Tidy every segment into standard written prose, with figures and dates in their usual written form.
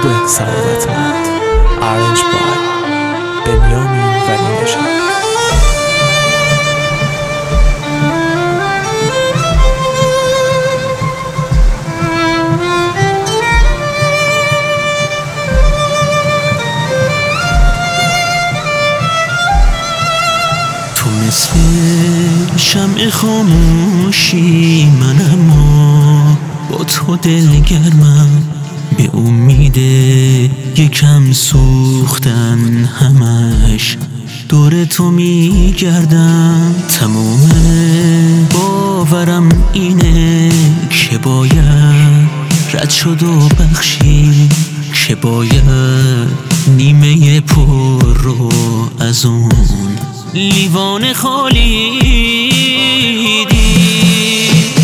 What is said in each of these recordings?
خوب سعادتمند. Arranged by بنیامین ولی نژاد. تو مثل شمع خاموشی من، اما با تو دلگرمم، به امید یکم سوختن همش دور تو میگردم. تمام باورم اینه که باید رد شد و بخشی، که باید نیمه پر رو از اون لیوان خالی دید.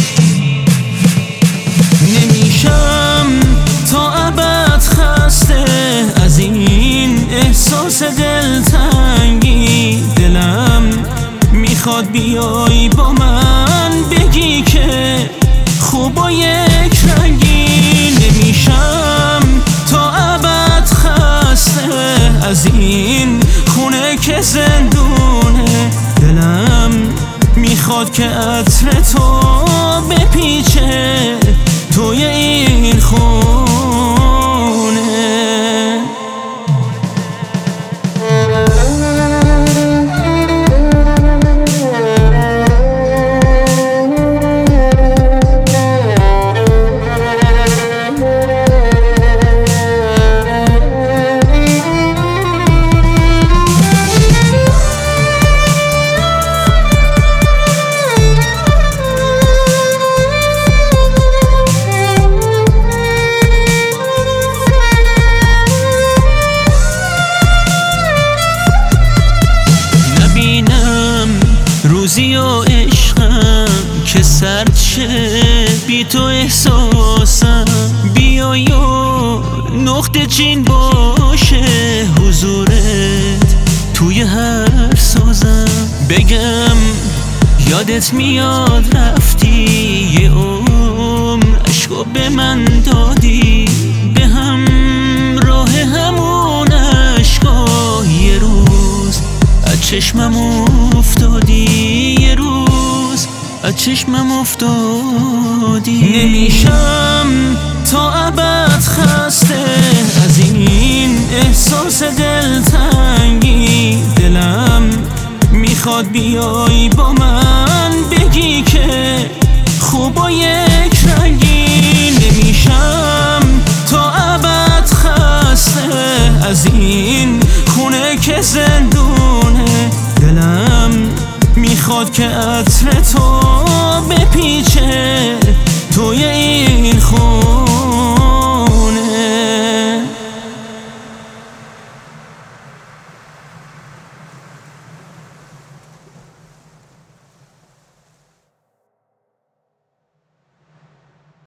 نمیشم تا ابد خسته از این احساس دلتنگی. دلم میخواد بیای با من بگی که خوب و یک رنگی. نمیشم تا ابد خسته از این خونه که زندونه. دلم میخواد که عطر تو بپیچه توی این خونه. روزی و عشقم که سرد شه بی تو احساسم، بیای و نقطه چین باشه حضورت توی هر سازم. بگم یادت میاد رفتی یه عمر عشقو به من دادی، به هم راه همون عشقا یه روز از چشمم افتادی، یه روز از چشمم افتادی. نمیشم تا ابد خسته از این احساس دلتنگی. دلم میخواد بیای با من بگی که خوب و یک رنگی. نمیشم تا ابد خسته از این خونه که زندونه. دلم میخواد که عطر تو